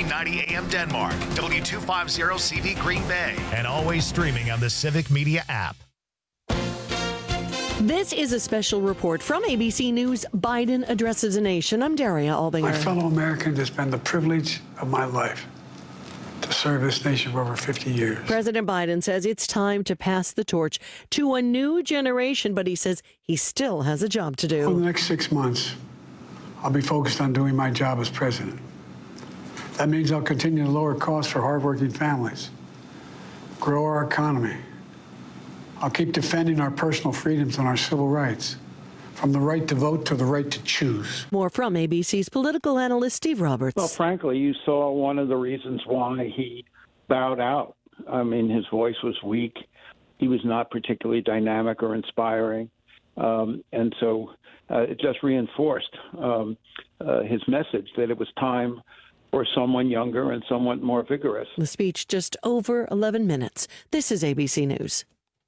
1490 AM Denmark, W250CV Green Bay, and always streaming on the Civic Media app. This is a special report from ABC News. Biden addresses the nation. I'm Daria Albinger. My fellow Americans, it's been the privilege of my life to serve this nation for over 50 years. President Biden says it's time to pass the torch to a new generation, but he says he still has a job to do. For the next 6 months, I'll be focused on doing my job as president. That means I'll continue to lower costs for hardworking families, grow our economy. I'll keep defending our personal freedoms and our civil rights, from the right to vote to the right to choose. More from ABC's political analyst Steve Roberts. Well, frankly, you saw one of the reasons why he bowed out. I mean, his voice was weak. He was not particularly dynamic or inspiring. And so it just reinforced his message that it was time for someone younger and somewhat more vigorous. The speech just over 11 minutes. This is ABC News.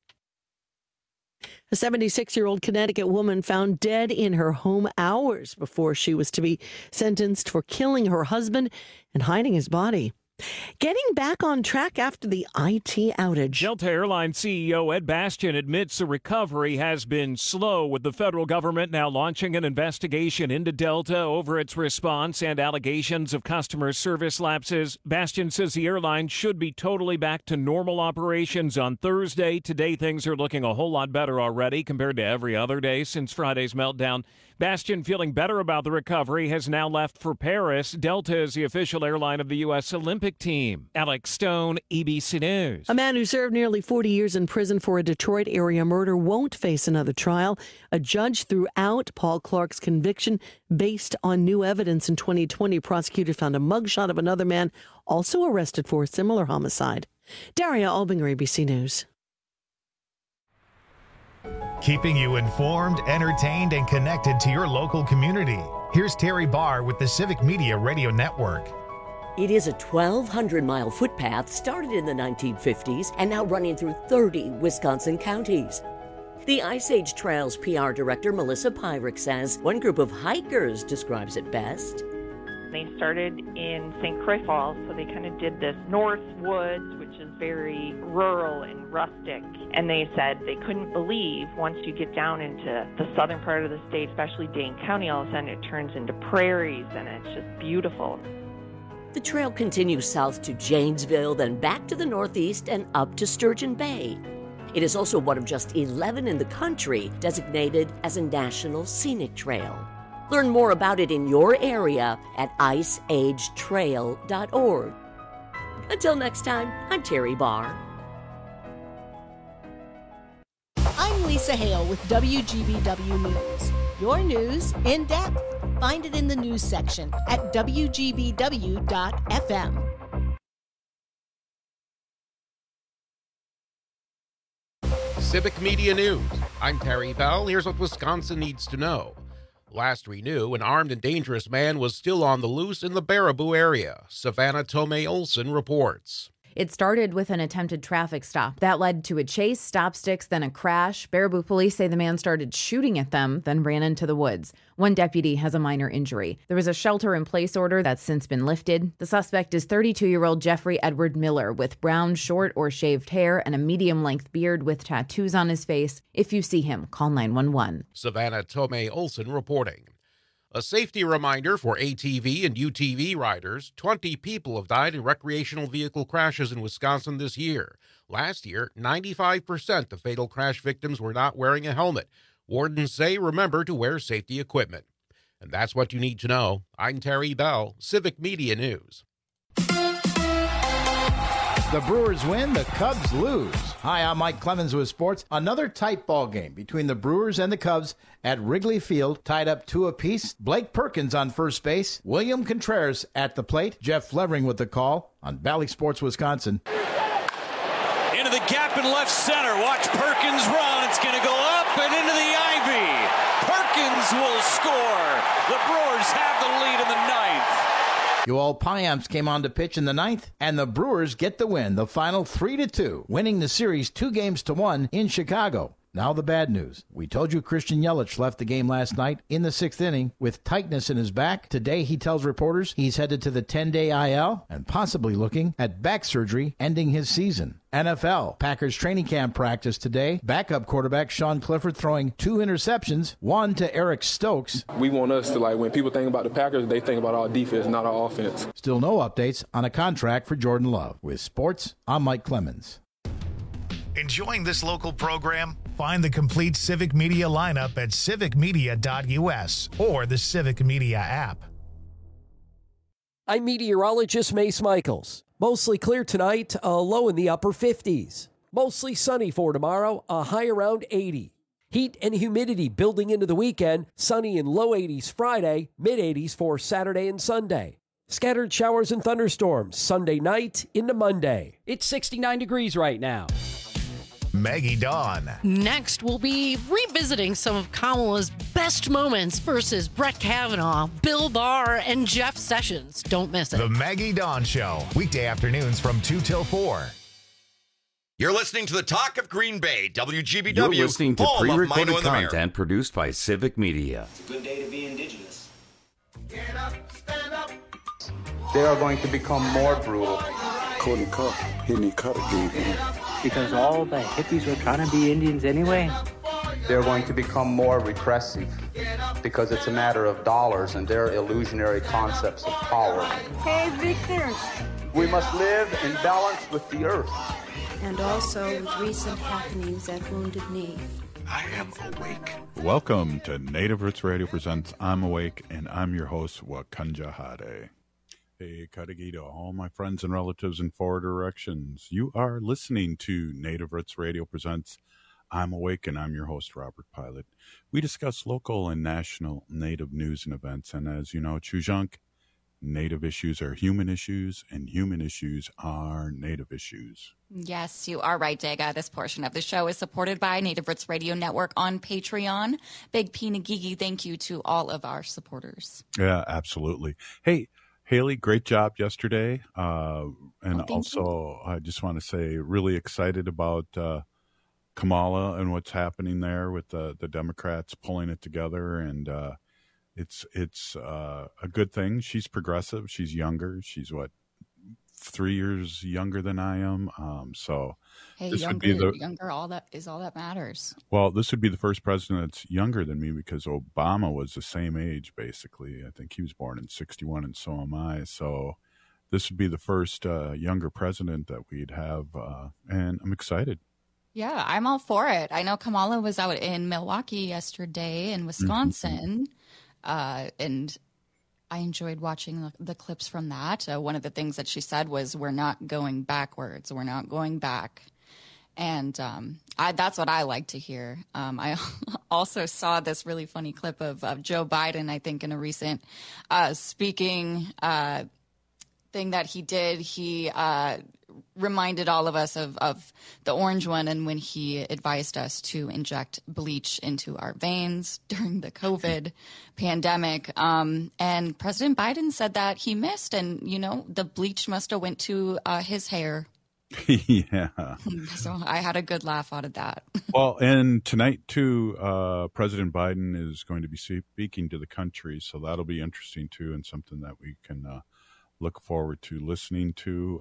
A 76-year-old Connecticut woman found dead in her home hours before she was to be sentenced for killing her husband and hiding his body. Getting back on track after the IT outage. Delta Airlines CEO Ed Bastian admits the recovery has been slow, with the federal government now launching an investigation into Delta over its response and allegations of customer service lapses. Bastian says the airline should be totally back to normal operations on Thursday. Today, things are looking a whole lot better already compared to every other day since Friday's meltdown. Bastian, feeling better about the recovery, has now left for Paris. Delta is the official airline of the U.S. Olympic team. Alex Stone, ABC News. A man who served nearly 40 years in prison for a Detroit area murder won't face another trial. A judge threw out Paul Clark's conviction based on new evidence in 2020. Prosecutors found a mugshot of another man also arrested for a similar homicide. Daria Albinger, ABC News. Keeping you informed, entertained, and connected to your local community. Here's Terry Barr with the Civic Media Radio Network. It is a 1,200-mile footpath started in the 1950s and now running through 30 Wisconsin counties. The Ice Age Trails PR director Melissa Pyrick says one group of hikers describes it best. They started in St. Croix Falls, so they kind of did this North Woods, which is very rural and rustic. And they said they couldn't believe once you get down into the southern part of the state, especially Dane County, all of a sudden it turns into prairies and it's just beautiful. The trail continues south to Janesville, then back to the northeast and up to Sturgeon Bay. It is also one of just 11 in the country designated as a National Scenic Trail. Learn more about it in your area at iceagetrail.org. Until next time, I'm Terry Barr. I'm Lisa Hale with WGBW News. Your news in depth. Find it in the news section at WGBW.FM. Civic Media News. I'm Terry Bell. Here's what Wisconsin needs to know. Last we knew, an armed and dangerous man was still on the loose in the Baraboo area. Savannah Tomei Olson reports. It started with an attempted traffic stop. That led to a chase, stop sticks, then a crash. Baraboo police say the man started shooting at them, then ran into the woods. One deputy has a minor injury. There was a shelter-in-place order that's since been lifted. The suspect is 32-year-old Jeffrey Edward Miller with brown, short or shaved hair and a medium-length beard with tattoos on his face. If you see him, call 911. Savannah Tomei Olson reporting. A safety reminder for ATV and UTV riders. 20 people have died in recreational vehicle crashes in Wisconsin this year. Last year, 95% of fatal crash victims were not wearing a helmet. Wardens say remember to wear safety equipment. And that's what you need to know. I'm Terry Bell, Civic Media News. The Brewers win, the Cubs lose. Hi, I'm Mike Clemens with sports. Another tight ball game between the Brewers and the Cubs at Wrigley Field, tied up 2 apiece. Blake Perkins on first base, William Contreras at the plate, Jeff Flevering with the call on Bally Sports Wisconsin. Into the gap in left center. Watch Perkins run. It's going to go up and into the ivy. Perkins will score. The Brewers have the lead in the ninth. Yoel Payamps came on to pitch in the ninth, and the Brewers get the win, the final 3-2, winning the series 2-1 in Chicago. Now the bad news. We told you Christian Yelich left the game last night in the 6th inning with tightness in his back. Today, he tells reporters he's headed to the 10-day IL and possibly looking at back surgery, ending his season. NFL. Packers training camp practice today. Backup quarterback Sean Clifford throwing 2 interceptions, one to Eric Stokes. We want us to, when people think about the Packers, they think about our defense, not our offense. Still no updates on a contract for Jordan Love. With sports, I'm Mike Clemens. Enjoying this local program? Find the complete Civic Media lineup at civicmedia.us or the Civic Media app. I'm meteorologist Mace Michaels. Mostly clear tonight, a low in the upper 50s. Mostly sunny for tomorrow, a high around 80. Heat and humidity building into the weekend, sunny and low 80s Friday, mid 80s for Saturday and Sunday. Scattered showers and thunderstorms Sunday night into Monday. It's 69 degrees right now. Maggie Dawn. Next, we'll be revisiting some of Kamala's best moments versus Brett Kavanaugh, Bill Barr, and Jeff Sessions. Don't miss it. The Maggie Dawn Show, weekday afternoons from 2 till 4. You're listening to the Talk of Green Bay, WGBW. You're listening to home of pre-recorded Mino and the Mayor. content produced by Civic Media. It's a good day to be indigenous. Get up, stand up. They are going to become more brutal. Courtney Cup, hitting cut again. Because all the hippies were trying to be Indians anyway. They're going to become more repressive because it's a matter of dollars and their illusionary concepts of power. Hey, Victor. We must live in balance with the earth. And also with recent happenings at Wounded Knee. I am awake. Welcome to Native Roots Radio presents I'm Awake, and I'm your host, Wakanja Hade. Hey, Kadagito, all my friends and relatives in 4 directions. You are listening to Native Roots Radio presents I'm Awake, and I'm your host, Robert Pilot. We discuss local and national Native news and events, and as you know, Chujunk, Native issues are human issues, and human issues are Native issues. Yes, you are right, Dega. This portion of the show is supported by Native Roots Radio Network on Patreon. Big P Nagigi, thank you to all of our supporters. Yeah, absolutely. Hey, Haley, great job yesterday. And also, I just want to say, really excited about Kamala and what's happening there with the Democrats pulling it together. And it's a good thing. She's progressive. She's younger. She's, 3 years younger than I am. So hey, this younger, would be younger, all that matters. Well, this would be the first president that's younger than me because Obama was the same age, basically. I think he was born in 61, and so am I. So this would be the first younger president that we'd have, and I'm excited. Yeah, I'm all for it. I know Kamala was out in Milwaukee yesterday in Wisconsin, and I enjoyed watching the clips from that. One of the things that she said was, we're not going backwards. We're not going back. And that's what I like to hear. I also saw this really funny clip of Joe Biden, I think, in a recent speaking thing that he did. He reminded all of us of the orange one, and when he advised us to inject bleach into our veins during the COVID pandemic. And President Biden said that he missed, and, the bleach must have went to his hair. Yeah. So I had a good laugh out of that. Well, and tonight, too, President Biden is going to be speaking to the country, so that'll be interesting, too, and something that we can look forward to listening to.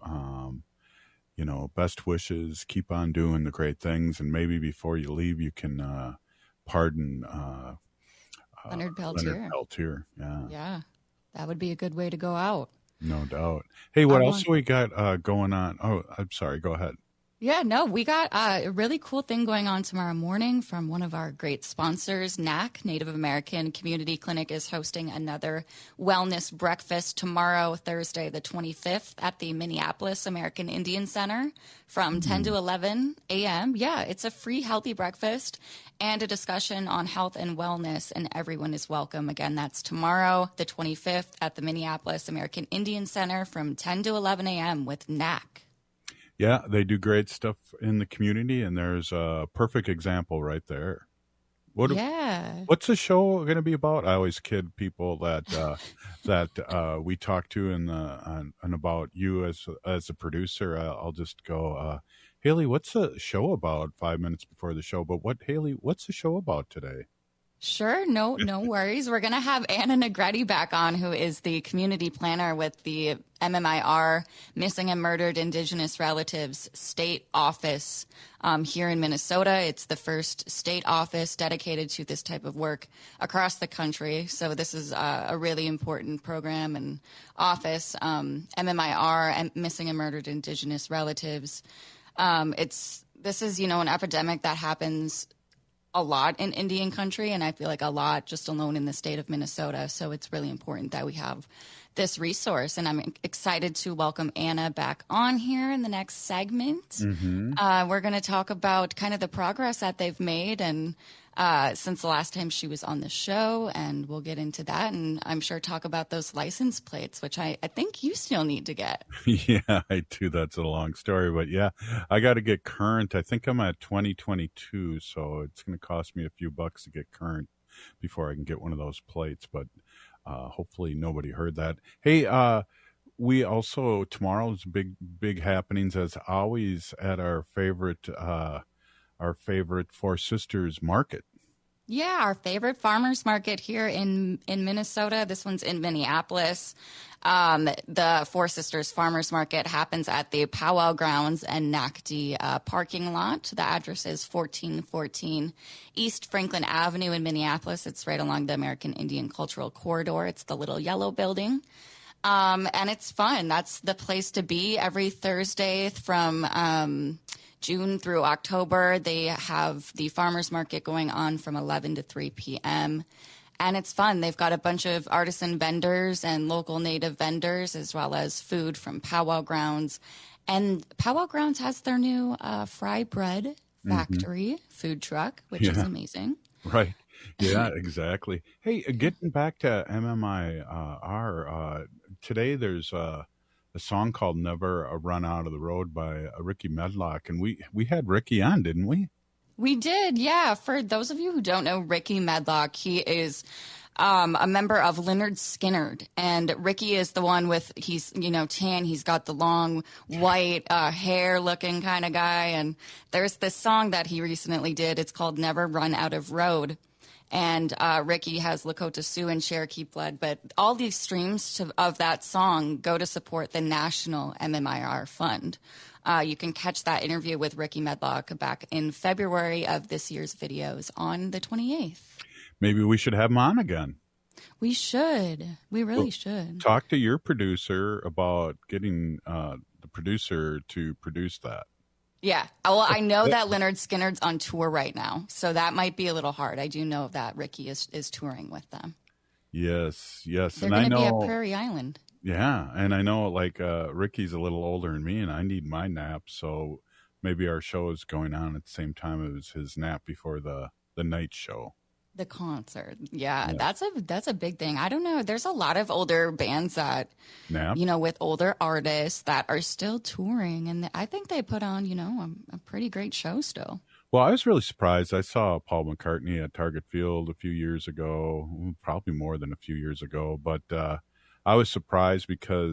Best wishes, keep on doing the great things, and maybe before you leave, you can pardon Leonard Peltier. Leonard Peltier, Yeah, that would be a good way to go out. No doubt. Hey, what else we got going on? Oh, I'm sorry. Go ahead. Yeah, no, we got a really cool thing going on tomorrow morning from one of our great sponsors, NAC, Native American Community Clinic, is hosting another wellness breakfast tomorrow, Thursday, the 25th, at the Minneapolis American Indian Center from 10 to 11 a.m. Yeah, it's a free healthy breakfast and a discussion on health and wellness, and everyone is welcome. Again, that's tomorrow, the 25th, at the Minneapolis American Indian Center from 10 to 11 a.m. with NAC. Yeah, they do great stuff in the community, and there's a perfect example right there. What's the show going to be about? I always kid people that we talk to and about you as a producer. I'll just go, Haley, what's the show about? 5 minutes before the show, but Haley, what's the show about today? Sure, no worries. We're going to have Anna Negretti back on, who is the community planner with the MMIR, Missing and Murdered Indigenous Relatives State Office here in Minnesota. It's the first state office dedicated to this type of work across the country. So this is a really important program and office, MMIR, and Missing and Murdered Indigenous Relatives. This is, an epidemic that happens a lot in Indian country, and I feel like a lot just alone in the state of Minnesota. So it's really important that we have this resource, and I'm excited to welcome Anna back on here in the next segment. Mm-hmm. We're going to talk about kind of the progress that they've made and since the last time she was on the show, and we'll get into that, and I'm sure talk about those license plates, which I think you still need to get. Yeah, I do. That's a long story, but yeah, I got to get current. I think I'm at 2022, so it's going to cost me a few bucks to get current before I can get one of those plates, but hopefully nobody heard that. Hey, we also, tomorrow's big happenings as always at our favorite Four Sisters Market. Yeah, our favorite farmers market here in Minnesota. This one's in Minneapolis. The Four Sisters Farmers Market happens at the Powwow Grounds and NACD parking lot. The address is 1414 East Franklin Avenue in Minneapolis. It's right along the American Indian Cultural Corridor. It's the little yellow building. And it's fun. That's the place to be every Thursday from June through October. They have the farmers market going on from 11 to 3 p.m. And it's fun. They've got a bunch of artisan vendors and local native vendors, as well as food from Powwow Grounds. And Powwow Grounds has their new fry bread factory food truck, which is amazing. Right. Yeah, exactly. Hey, getting back to MMIR, today there's a song called Never Run Out of the Road by Ricky Medlock. And we had Ricky on, didn't we? We did, yeah. For those of you who don't know Ricky Medlock, he is a member of Lynyrd Skynyrd. And Ricky is the one with, he's, tan. He's got the long white hair looking kind of guy. And there's this song that he recently did. It's called Never Run Out of Road. And Ricky has Lakota Sioux and Cherokee blood, but all these streams of that song go to support the National MMIR Fund. You can catch that interview with Ricky Medlock back in February of this year's videos on the 28th. Maybe we should have him on again. We should. We really should. Talk to your producer about getting the producer to produce that. Yeah. Well, I know that Lynyrd Skynyrd's on tour right now, so that might be a little hard. I do know that Ricky is touring with them. Yes. They're going to be at Prairie Island. Yeah, and I know, Ricky's a little older than me, and I need my nap, so maybe our show is going on at the same time as his nap before the night show. The concert. Yeah, that's a big thing. I don't know. There's a lot of older bands that, with older artists that are still touring, and I think they put on, a pretty great show still. Well, I was really surprised. I saw Paul McCartney at Target Field a few years ago, probably more than a few years ago, but I was surprised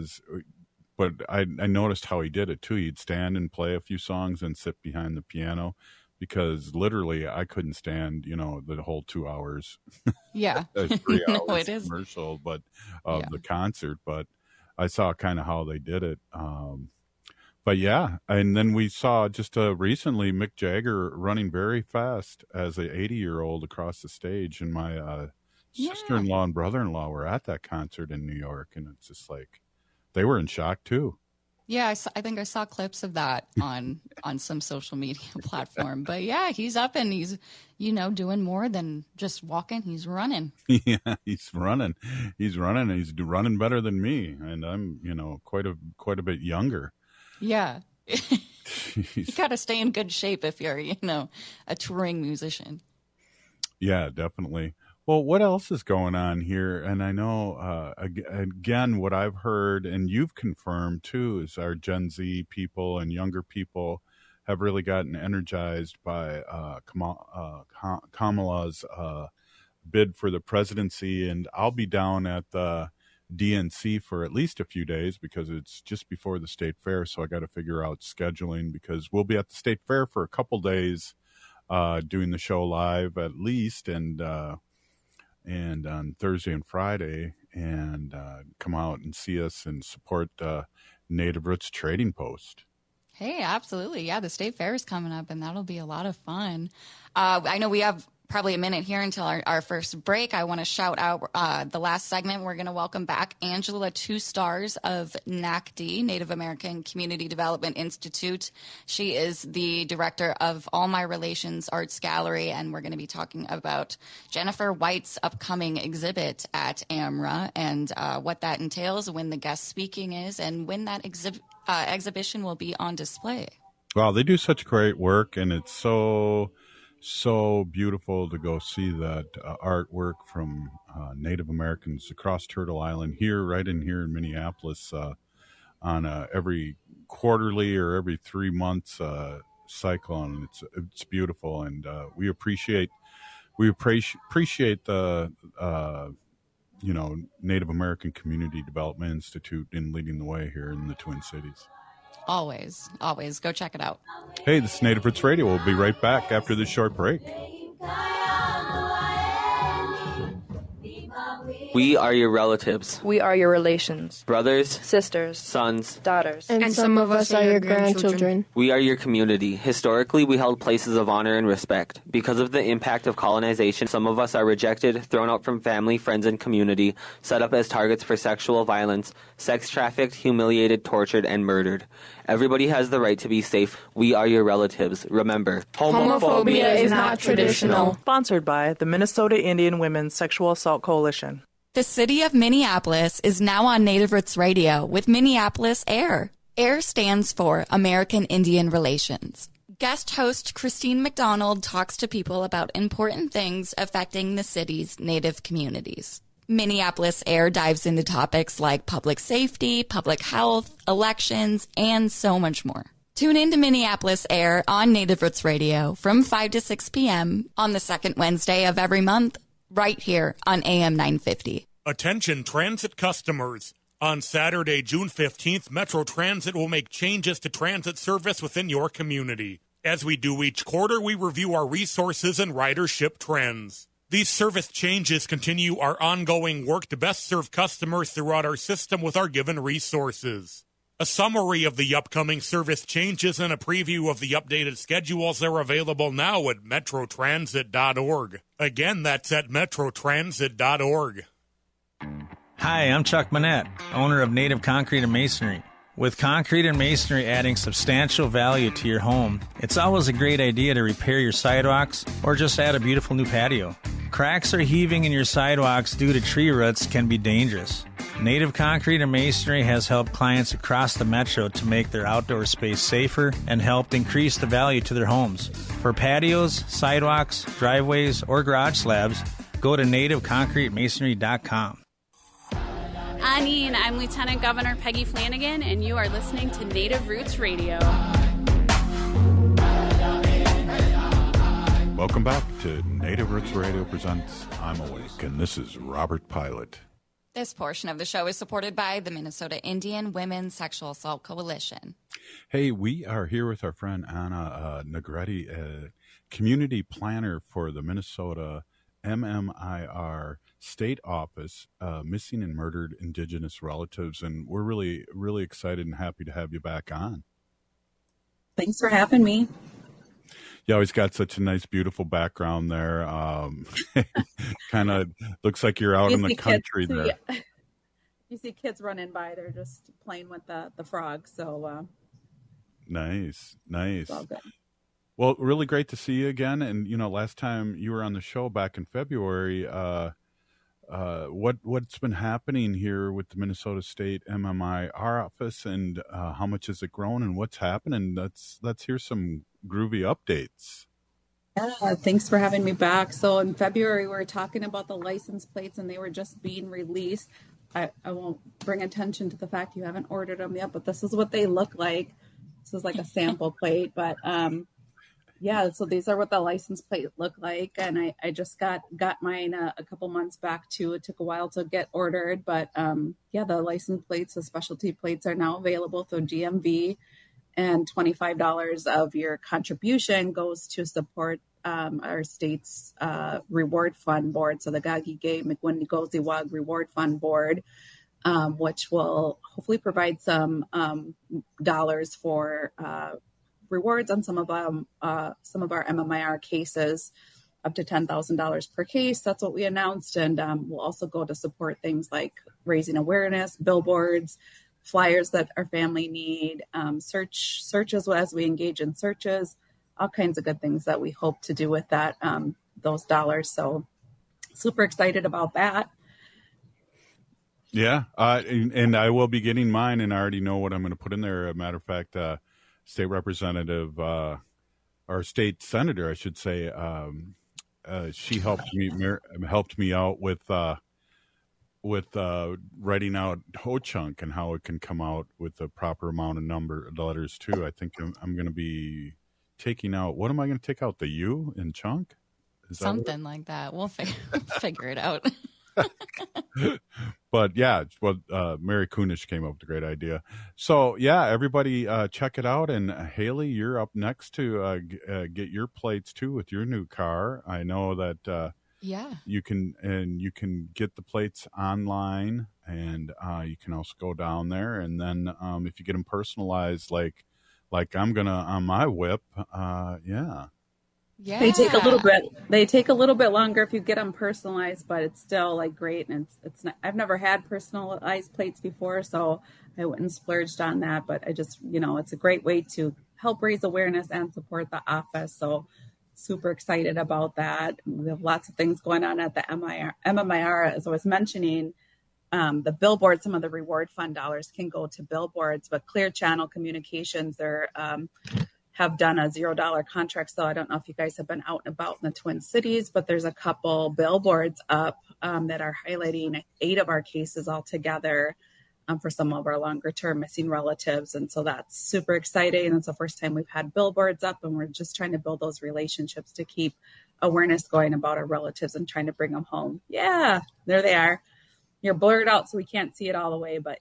but I noticed how he did it too. He'd stand and play a few songs and sit behind the piano, because literally I couldn't stand, the whole 2 hours. Yeah. 3 hours No, it is. commercial, the concert, but I saw kind of how they did it. But yeah, and then we saw just recently Mick Jagger running very fast as an 80-year-old across the stage, and my sister-in-law and brother-in-law were at that concert in New York, and it's just like they were in shock too. Yeah, I think I saw clips of that on some social media platform. But yeah, he's up and he's, doing more than just walking. He's running. Yeah, he's running. He's running. He's running better than me, and I'm, quite a bit younger. Yeah. You got to stay in good shape if you're, a touring musician. Yeah, definitely. Well, what else is going on here? And I know, again, what I've heard, and you've confirmed too, is our Gen Z people and younger people have really gotten energized by Kamala's bid for the presidency. And I'll be down at the DNC for at least a few days because it's just before the state fair. So I got to figure out scheduling because we'll be at the state fair for a couple days doing the show live at least, and on Thursday and Friday, and come out and see us and support Native Roots Trading Post. Hey, absolutely. Yeah, the state fair is coming up, and that'll be a lot of fun. I know we have probably a minute here until our first break. I want to shout out the last segment. We're going to welcome back Angela Two Stars of NACD, Native American Community Development Institute. She is the director of All My Relations Arts Gallery, and we're going to be talking about Jennifer White's upcoming exhibit at AMRA and what that entails, when the guest speaking is, and when that exhibition will be on display. Wow, they do such great work, and it's so beautiful to go see that artwork from Native Americans across Turtle Island here, right in here in Minneapolis, on every quarterly or every 3 months cycle, and it's beautiful, and we appreciate the Native American Community Development Institute in leading the way here in the Twin Cities. Always go check it out. Hey, this is Native Roots Radio. We'll be right back after this short break. We are your relatives. We are your relations. Brothers, sisters, sons, daughters. And some of us are your grandchildren. We are your community. Historically, we held places of honor and respect. Because of the impact of colonization, some of us are rejected, thrown out from family, friends, and community, set up as targets for sexual violence, sex trafficked, humiliated, tortured, and murdered. Everybody has the right to be safe. We are your relatives. Remember, homophobia is not traditional. Sponsored by the Minnesota Indian Women's Sexual Assault Coalition. The city of Minneapolis is now on Native Roots Radio with Minneapolis AIR. AIR stands for American Indian Relations. Guest host Christine McDonald talks to people about important things affecting the city's Native communities. Minneapolis AIR dives into topics like public safety, public health, elections, and so much more. Tune in to Minneapolis AIR on Native Roots Radio from 5 to 6 p.m. on the second Wednesday of every month, right here on AM 950. Attention transit customers. On Saturday, June 15th, Metro Transit will make changes to transit service within your community. As we do each quarter, we review our resources and ridership trends. These service changes continue our ongoing work to best serve customers throughout our system with our given resources. A summary of the upcoming service changes and a preview of the updated schedules are available now at metrotransit.org. Again, that's at metrotransit.org. Hi, I'm Chuck Manette, owner of Native Concrete and Masonry. With concrete and masonry adding substantial value to your home, it's always a great idea to repair your sidewalks or just add a beautiful new patio. Cracks or heaving in your sidewalks due to tree roots can be dangerous. Native Concrete and Masonry has helped clients across the metro to make their outdoor space safer and helped increase the value to their homes. For patios, sidewalks, driveways, or garage slabs, go to nativeconcretemasonry.com. Anine, I'm Lieutenant Governor Peggy Flanagan, and you are listening to Native Roots Radio. Welcome back to Native Roots Radio presents I'm Awake, and this is Robert Pilot. This portion of the show is supported by the Minnesota Indian Women's Sexual Assault Coalition. Hey, we are here with our friend Anna Negretti, community planner for the Minnesota MMIR State Office, Missing and Murdered Indigenous Relatives, and we're really, really excited and happy to have you back on. Thanks for having me. You always got such a nice, beautiful background there. Kind of looks like you're out in the country there. Yeah. You see kids running by, they're just playing with the frogs. So nice. All good. Well, really great to see you again. And, last time you were on the show back in February, what's been happening here with the Minnesota State MMIR office, and how much has it grown, and what's happening? Let's hear some groovy updates. Yeah, thanks for having me back. So in February, we were talking about the license plates, and they were just being released. I won't bring attention to the fact you haven't ordered them yet, but this is what they look like. This is like a sample plate, but Yeah, so these are what the license plate look like, and I just got mine a couple months back too. It took a while to get ordered, but yeah, the license plates, the specialty plates are now available through DMV, and $25 of your contribution goes to support our state's reward fund board. So the Gagi Gay McWindy-Goziwag Reward Fund Board, which will hopefully provide some dollars for rewards on some of our MMIR cases, up to $10,000 per case. That's what we announced, and we'll also go to support things like raising awareness, billboards, flyers that our family need, searches as we engage in searches, all kinds of good things that we hope to do with that those dollars. So super excited about that. Yeah, and I will be getting mine, and I already know what I'm going to put in there. As a matter of fact, state representative, or state senator, I should say, she helped me out with writing out Ho-Chunk and how it can come out with the proper amount of letters too. I think I'm going to be taking out. What am I going to take out? The U in chunk? Is something like that. We'll figure it out. But yeah, well, Mary Kunish came up with a great idea. So yeah, everybody check it out. And Haley, you're up next to get your plates too with your new car. I know that you can get the plates online, and you can also go down there. And then if you get them personalized, like I'm gonna on my whip, yeah. Yeah. They take a little bit longer if you get them personalized, but it's still like great. And it's not, I've never had personalized plates before, so I went and splurged on that. But I just, it's a great way to help raise awareness and support the office. So super excited about that. We have lots of things going on at the MMIR. As I was mentioning, the billboard, some of the reward fund dollars can go to billboards, but Clear Channel Communications, they're have done a $0 contract. So I don't know if you guys have been out and about in the Twin Cities, but there's a couple billboards up that are highlighting 8 of our cases altogether for some of our longer term missing relatives. And so that's super exciting. And it's the first time we've had billboards up, and we're just trying to build those relationships to keep awareness going about our relatives and trying to bring them home. Yeah, there they are. You're blurred out, so we can't see it all the way, but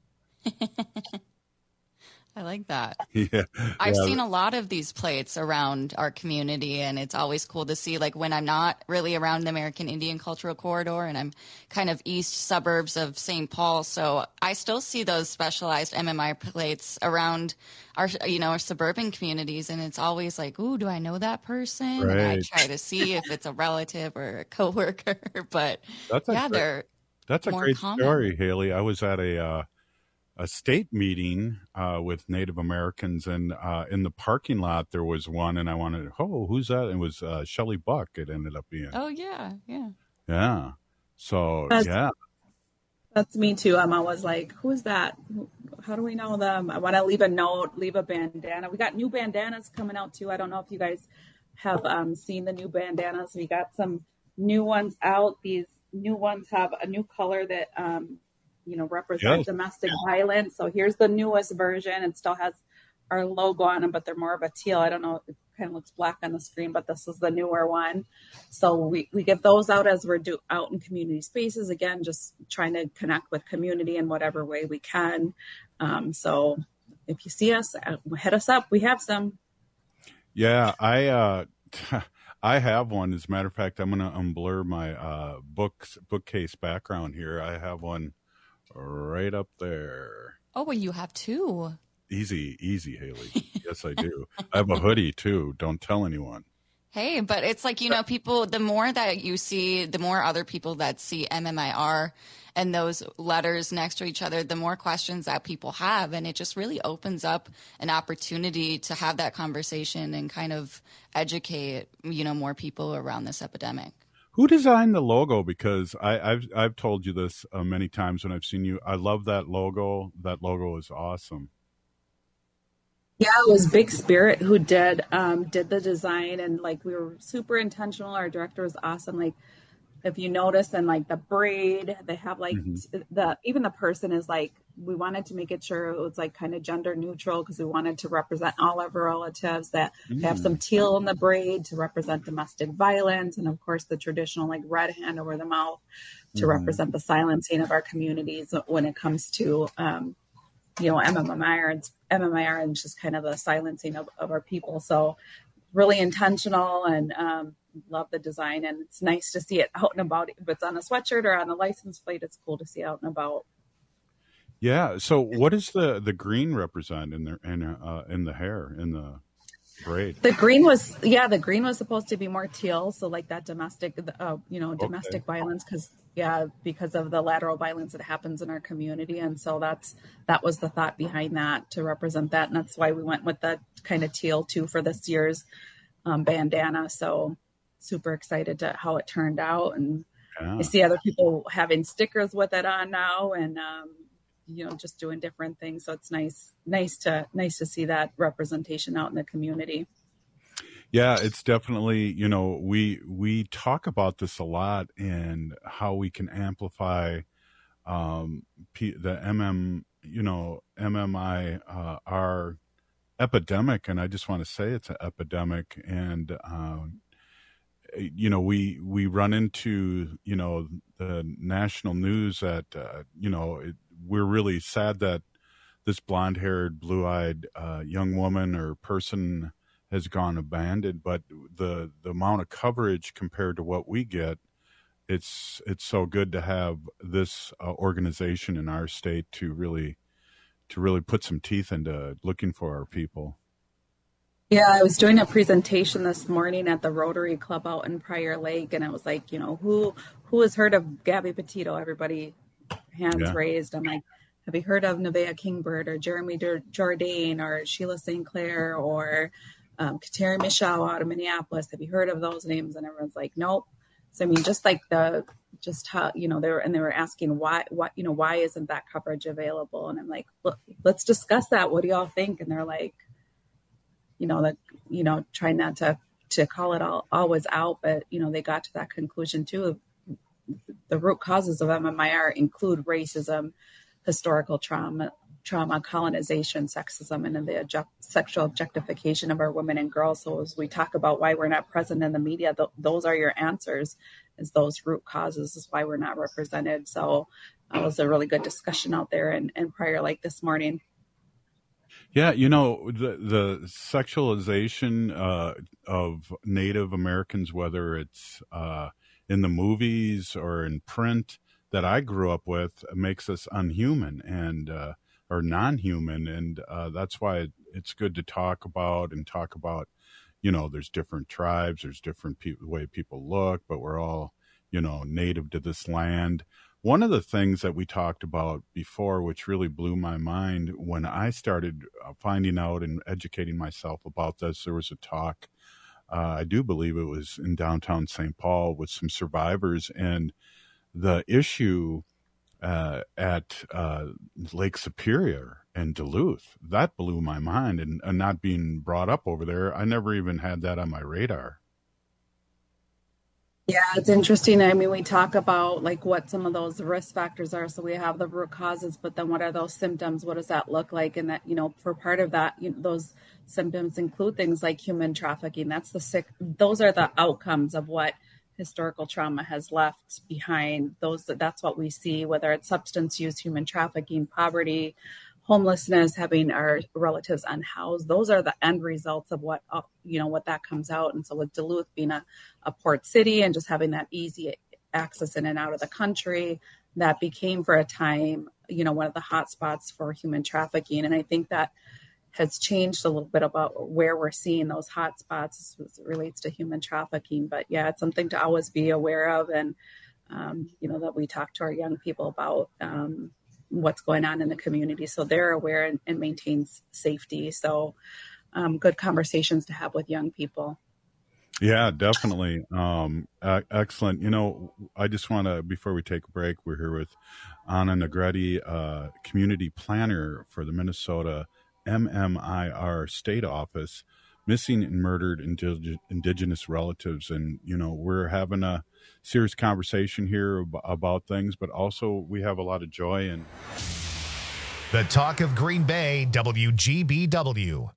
I like that. Yeah. I've seen a lot of these plates around our community, and it's always cool to see, like, when I'm not really around the American Indian Cultural Corridor and I'm kind of east suburbs of St. Paul. So I still see those specialized MMI plates around our suburban communities. And it's always like, ooh, do I know that person? Right. And I try to see if it's a relative or a coworker. But they're that's a great common. Story, Haley. I was at a state meeting with Native Americans, and in the parking lot there was one, and I wanted, who's that? And it was Shelley Buck. It ended up being. Oh yeah. So that's me too. I was like, who is that? How do we know them? I want to leave a note, leave a bandana. We got new bandanas coming out too. I don't know if you guys have seen the new bandanas. We got some new ones out. These new ones have a new color that represent domestic violence. So here's the newest version. It still has our logo on them, but they're more of a teal. I don't know. It kind of looks black on the screen, but this is the newer one. So we get those out as we're out in community spaces. Again, just trying to connect with community in whatever way we can. So if you see us, hit us up. We have some. Yeah, I have one. As a matter of fact, I'm going to unblur my bookcase background here. I have one right up there. Oh, well, you have 2. Easy, Haley. Yes, I do. I have a hoodie too. Don't tell anyone. Hey, but it's like, people, the more that you see, the more other people that see MMIR and those letters next to each other, the more questions that people have. And it just really opens up an opportunity to have that conversation and kind of educate, more people around this epidemic. Who designed the logo? Because I've told you this many times when I've seen you. I love that logo. That logo is awesome. Yeah, it was Big Spirit who did the design, and like we were super intentional. Our director was awesome. Like if you notice, and like the braid, they have like even the person is like, we wanted to make it sure it was like kind of gender neutral because we wanted to represent all of our relatives, that have some teal in the braid to represent domestic violence, and of course the traditional like red hand over the mouth to represent the silencing of our communities when it comes to MMIR and just kind of the silencing of our people. So really intentional, and love the design, and it's nice to see it out and about. If it's on a sweatshirt or on a license plate, it's cool to see out and about. Yeah. So what does the green represent in the hair, in the braid? The green was supposed to be more teal. So like that domestic violence, because of the lateral violence that happens in our community. And so that was the thought behind that, to represent that. And that's why we went with that kind of teal too for this year's bandana. So super excited to how it turned out. And I see other people having stickers with it on now, and just doing different things. So it's nice to see that representation out in the community. Yeah, it's definitely, we talk about this a lot, and how we can amplify the MMIR epidemic. And I just want to say it's an epidemic. And, we run into, the national news that, we're really sad that this blonde-haired, blue-eyed young woman or person has gone abandoned, but the amount of coverage compared to what we get, it's so good to have this organization in our state to really put some teeth into looking for our people. Yeah, I was doing a presentation this morning at the Rotary Club out in Prior Lake, and I was like, who has heard of Gabby Petito? Everybody hands raised. I'm like, have you heard of Nevaeh Kingbird or Jeremy Jourdain or Sheila St. Clair or Kateri Michaud out of Minneapolis? Have you heard of those names? And everyone's like, nope. So I mean, just how they were asking why isn't that coverage available? And I'm like, look, let's discuss that. What do y'all think? And they're like, try not to call it always out, but they got to that conclusion too. The root causes of MMIR include racism, historical trauma, colonization, sexism, and the sexual objectification of our women and girls. So as we talk about why we're not present in the media, those are your answers, is those root causes is why we're not represented. So it was a really good discussion out there in Prior Lake this morning. Yeah, the sexualization of Native Americans, whether it's in the movies or in print that I grew up with, makes us unhuman and or non-human, and that's why it's good to talk about. There's different tribes, there's different way people look, but we're all native to this land. One of the things that we talked about before, which really blew my mind when I started finding out and educating myself about this, there was a talk, I do believe it was in downtown St. Paul, with some survivors, and the issue at Lake Superior and Duluth, that blew my mind, and not being brought up over there. I never even had that on my radar. Yeah, it's interesting. I mean, we talk about like what some of those risk factors are. So we have the root causes, but then what are those symptoms? What does that look like? And that, for part of that, those symptoms include things like human trafficking. Those are the outcomes of what historical trauma has left behind. That's what we see, whether it's substance use, human trafficking, poverty, homelessness, having our relatives unhoused. Those are the end results of what that comes out. And so with Duluth being a port city and just having that easy access in and out of the country, that became for a time, one of the hot spots for human trafficking. And I think that has changed a little bit about where we're seeing those hot spots as it relates to human trafficking. But yeah, it's something to always be aware of. And, that we talk to our young people about, what's going on in the community, so they're aware and maintain safety. So good conversations to have with young people. Yeah, definitely. Excellent. I just want to, before we take a break, we're here with Anna Negretti, community planner for the Minnesota MMIR State Office. missing and murdered indigenous relatives. And, we're having a serious conversation here about things, but also we have a lot of joy. And the Talk of Green Bay, WGBW.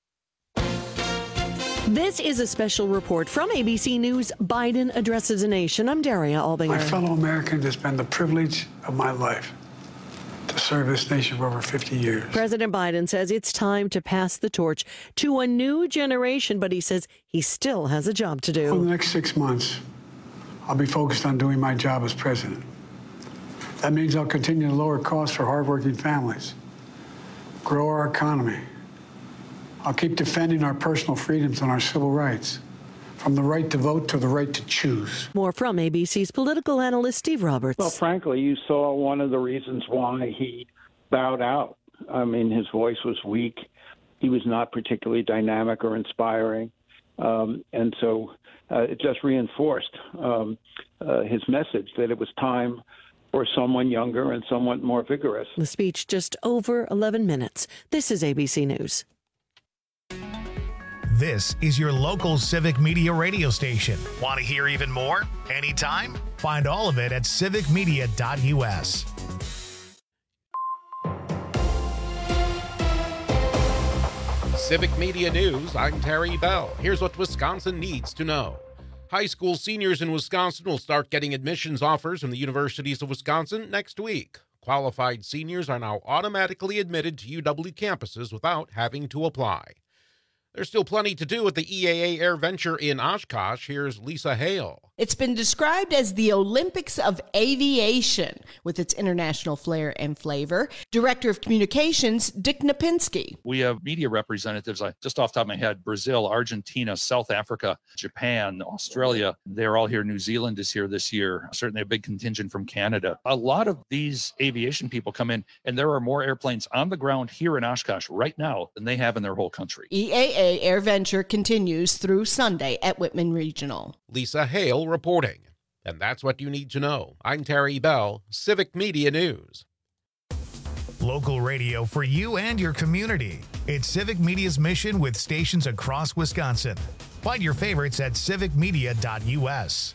This is a special report from ABC News. Biden addresses a nation. I'm Daria Albinger. My fellow Americans, it's been the privilege of my life to serve this nation for over 50 years. President Biden says it's time to pass the torch to a new generation, but he says he still has a job to do. For the next 6 months, I'll be focused on doing my job as president. That means I'll continue to lower costs for hardworking families, grow our economy. I'll keep defending our personal freedoms and our civil rights, from the right to vote to the right to choose. More from ABC's political analyst Steve Roberts. Well, frankly, you saw one of the reasons why he bowed out. I mean, his voice was weak. He was not particularly dynamic or inspiring. And so it just reinforced his message that it was time for someone younger and somewhat more vigorous. The speech just over 11 minutes. This is ABC News. This is your local Civic Media radio station. Want to hear even more? Anytime? Find all of it at civicmedia.us. Civic Media News, I'm Terry Bell. Here's what Wisconsin needs to know. High school seniors in Wisconsin will start getting admissions offers from the universities of Wisconsin next week. Qualified seniors are now automatically admitted to UW campuses without having to apply. There's still plenty to do at the EAA Air Venture in Oshkosh. Here's Lisa Hale. It's been described as the Olympics of aviation with its international flair and flavor. Director of Communications, Dick Napinski. We have media representatives, just off the top of my head, Brazil, Argentina, South Africa, Japan, Australia. They're all here. New Zealand is here this year. Certainly a big contingent from Canada. A lot of these aviation people come in, and there are more airplanes on the ground here in Oshkosh right now than they have in their whole country. EAA Air Venture continues through Sunday at Whitman Regional. Lisa Hale reporting. And that's what you need to know. I'm Terry Bell, Civic Media News. Local radio for you and your community. It's Civic Media's mission with stations across Wisconsin. Find your favorites at civicmedia.us.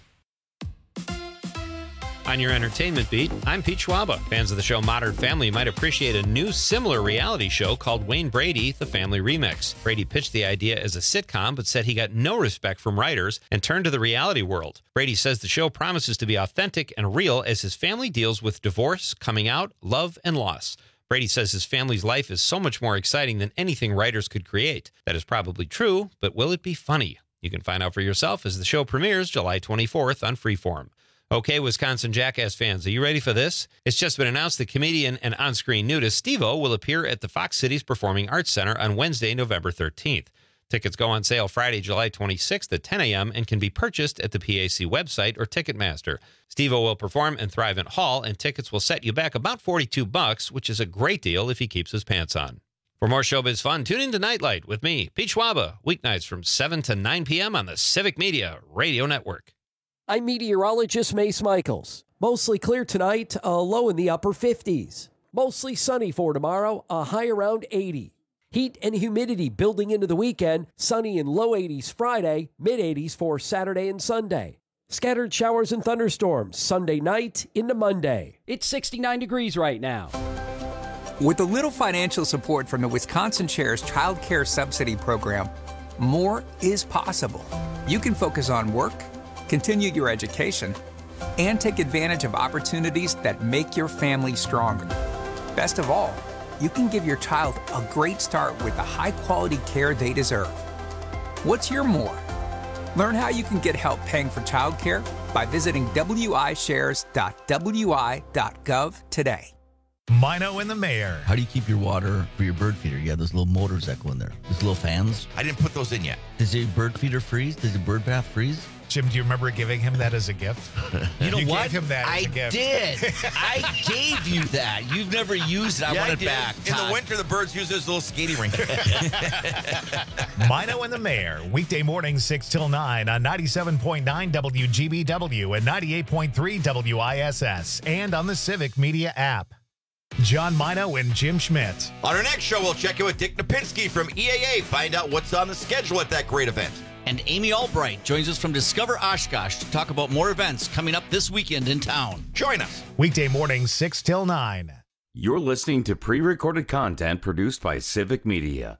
On your entertainment beat, I'm Pete Schwaba. Fans of the show Modern Family might appreciate a new similar reality show called Wayne Brady, The Family Remix. Brady pitched the idea as a sitcom, but said he got no respect from writers and turned to the reality world. Brady says the show promises to be authentic and real as his family deals with divorce, coming out, love, and loss. Brady says his family's life is so much more exciting than anything writers could create. That is probably true, but will it be funny? You can find out for yourself as the show premieres July 24th on Freeform. Okay, Wisconsin Jackass fans, are you ready for this? It's just been announced that comedian and on-screen nudist Steve-O will appear at the Fox Cities Performing Arts Center on Wednesday, November 13th. Tickets go on sale Friday, July 26th at 10 a.m. and can be purchased at the PAC website or Ticketmaster. Steve-O will perform in Thrivent Hall, and tickets will set you back about $42, which is a great deal if he keeps his pants on. For more showbiz fun, tune in to Nightlight with me, Pete Schwaba, weeknights from 7 to 9 p.m. on the Civic Media Radio Network. I'm meteorologist Mace Michaels. Mostly clear tonight, a low in the upper 50s. Mostly sunny for tomorrow, a high around 80. Heat and humidity building into the weekend, sunny and low 80s Friday, mid 80s for Saturday and Sunday. Scattered showers and thunderstorms Sunday night into Monday. It's 69 degrees right now. With a little financial support from the Wisconsin Chair's Child Care Subsidy Program, more is possible. You can focus on work, continue your education, and take advantage of opportunities that make your family stronger. Best of all, you can give your child a great start with the high-quality care they deserve. What's your more? Learn how you can get help paying for childcare by visiting wishares.wi.gov today. Mino and the Mayor. How do you keep your water for your bird feeder? You have those little motors that go in there. Those little fans. I didn't put those in yet. Does your bird feeder freeze? Does your bird bath freeze? Jim, do you remember giving him that as a gift? You know what? Gave him that as a gift. Did. I gave you that. You've never used it. I want it back. In the winter, the birds use this little skating rink. Mino and the Mayor, weekday mornings 6 till 9 on 97.9 WGBW and 98.3 WISS, and on the Civic Media app. John Mino and Jim Schmidt. On our next show, we'll check in with Dick Napinski from EAA, find out what's on the schedule at that great event. And Amy Albright joins us from Discover Oshkosh to talk about more events coming up this weekend in town. Join us. Weekday mornings 6 till 9. You're listening to pre-recorded content produced by Civic Media.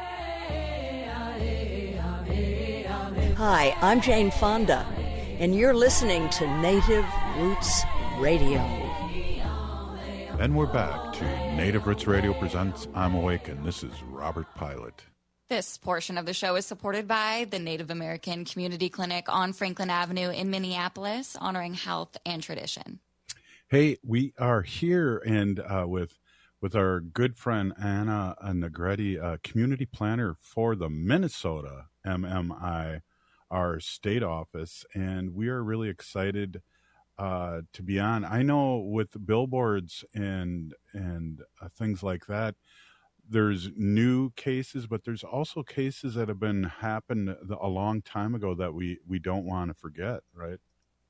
Hi, I'm Jane Fonda, and you're listening to Native Roots Radio. And we're back to Native Roots Radio presents I'm Awake, and this is Robert Pilot. This portion of the show is supported by the Native American Community Clinic on Franklin Avenue in Minneapolis, honoring health and tradition. Hey, we are here and with our good friend Anna Negretti, community planner for the Minnesota MMI, our state office, and we are really excited to be on. I know with billboards and things like that, there's new cases, but there's also cases that have been happened a long time ago that we don't want to forget, right?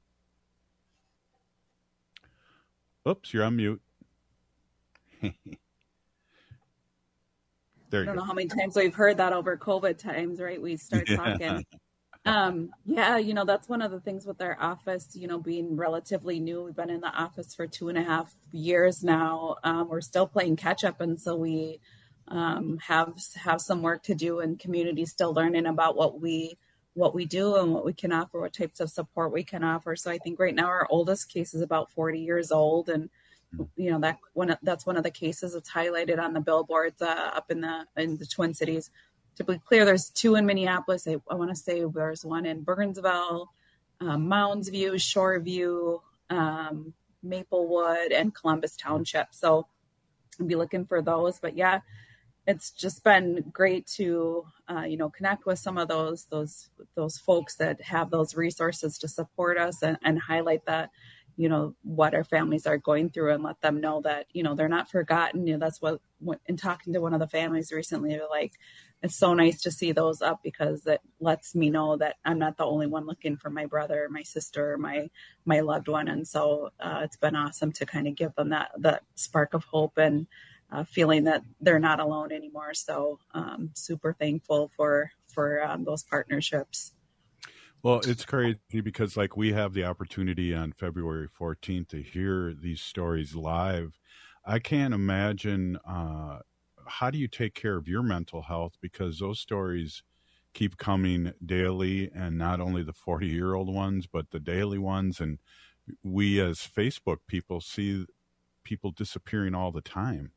Oops, you're on mute. I don't know how many times we've heard that over COVID times, right? We start talking. That's one of the things with our office, being relatively new. We've been in the office for 2.5 years now. We're still playing catch up. And so we have some work to do, and community still learning about what we do and what we can offer, what types of support we can offer. So I think right now our oldest case is about 40 years old. And, that's one of the cases that's highlighted on the billboards up in the Twin Cities. To be clear, there's 2 in Minneapolis. I want to say there's one in Burnsville, Moundsview, Shoreview, Maplewood, and Columbus Township. So I'll be looking for those. But yeah, it's just been great to connect with some of those folks that have those resources to support us and highlight that, what our families are going through, and let them know that, they're not forgotten. That's what, in talking to one of the families recently, they're like, it's so nice to see those up, because it lets me know that I'm not the only one looking for my brother, my sister, my loved one. And so it's been awesome to kind of give them that spark of hope and feeling that they're not alone anymore. So super thankful for those partnerships. Well, it's crazy because we have the opportunity on February 14th to hear these stories live. I can't imagine how do you take care of your mental health, because those stories keep coming daily, and not only the 40-year-old ones, but the daily ones. And we as Facebook people see people disappearing all the time.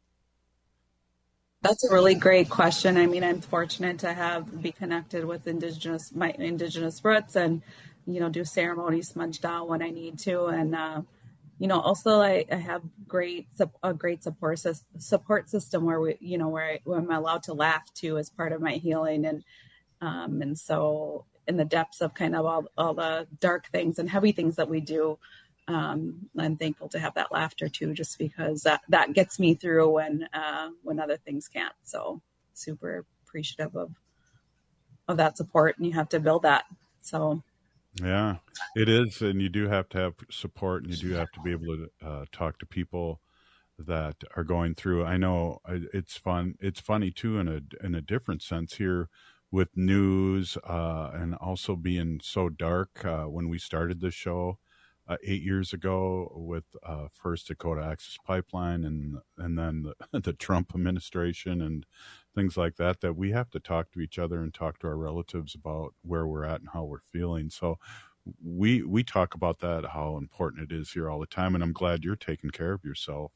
That's a really great question. I mean, I'm fortunate to be connected with my indigenous roots, and, do ceremonies, smudge down when I need to. And, also I have a great support system where where I'm allowed to laugh too, as part of my healing. And so in the depths of kind of all the dark things and heavy things that we do, I'm thankful to have that laughter too, just because that gets me through when other things can't. So super appreciative of that support, and you have to build that. So yeah, it is. And you do have to have support, and you do have to be able to talk to people that are going through. I know it's fun. It's funny too, in a different sense here with news, and also being so dark. When we started this show 8 years ago with First Dakota Access Pipeline, and then the Trump administration and things like that we have to talk to each other and talk to our relatives about where we're at and how we're feeling. So we talk about that, how important it is here all the time, and I'm glad you're taking care of yourself.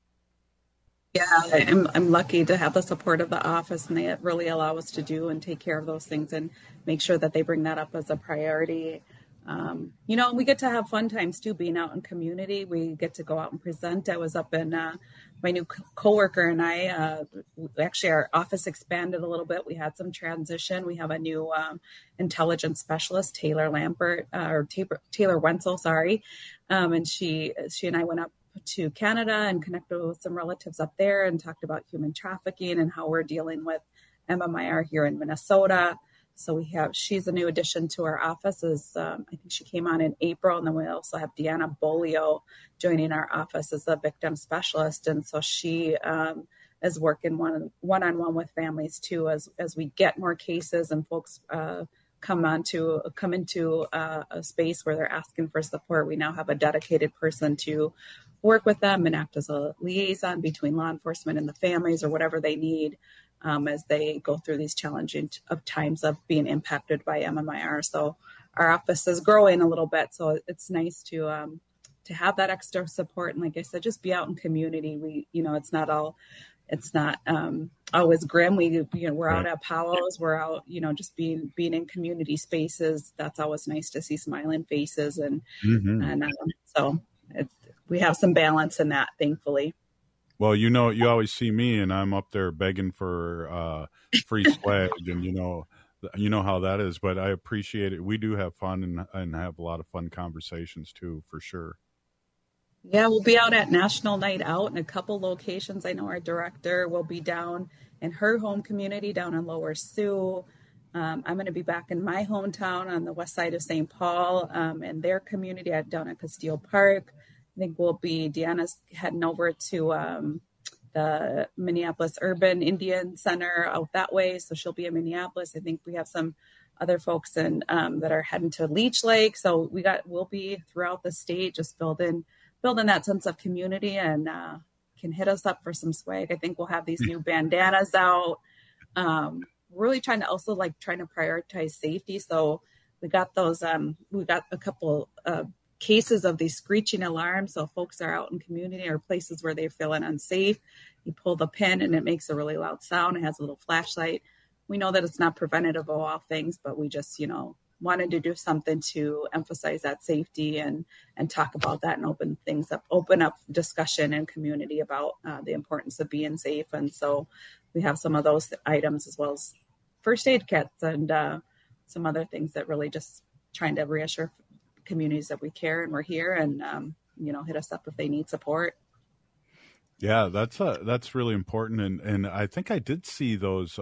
Yeah, I'm lucky to have the support of the office, and they really allow us to do and take care of those things and make sure that they bring that up as a priority. We get to have fun times too, being out in community. We get to go out and present. I was up in my new coworker and I, actually our office expanded a little bit. We had some transition. We have a new intelligence specialist, Taylor Wenzel, sorry. And she and I went up to Canada and connected with some relatives up there and talked about human trafficking and how we're dealing with MMIR here in Minnesota. she's a new addition to our office. I think she came on in April, and then we also have Deanna Bolio joining our office as a victim specialist. And so she is working one-on-one with families too, as we get more cases and folks come into a space where they're asking for support. We now have a dedicated person to work with them and act as a liaison between law enforcement and the families, or whatever they need as they go through these challenging times of being impacted by MMIR. So our office is growing a little bit, so it's nice to have that extra support. And like I said, just be out in community. It's not always grim. We're out at powwows. We're out, just being in community spaces. That's always nice to see smiling faces, and so we have some balance in that, thankfully. Well, you always see me, and I'm up there begging for free swag, and you know how that is. But I appreciate it. We do have fun and have a lot of fun conversations too, for sure. Yeah, we'll be out at National Night Out in a couple locations. I know our director will be down in her home community down in Lower Sioux. I'm going to be back in my hometown on the west side of St. Paul and their community down at Castile Park. I think Deanna's heading over to the Minneapolis Urban Indian Center out that way. So she'll be in Minneapolis. I think we have some other folks that are heading to Leech Lake. So we'll be throughout the state, just building that sense of community, and can hit us up for some swag. I think we'll have these new bandanas out. Really trying to prioritize safety. So we got those, we got a couple cases of these screeching alarms. So folks are out in community or places where they're feeling unsafe. You pull the pin and it makes a really loud sound. It has a little flashlight. We know that it's not preventative of all things, but we just, wanted to do something to emphasize that safety and talk about that and open up discussion and community about the importance of being safe. And so we have some of those items, as well as first aid kits and some other things that really just trying to reassure communities that we care and we're here, and hit us up if they need support. Yeah, that's really important. And I think I did see those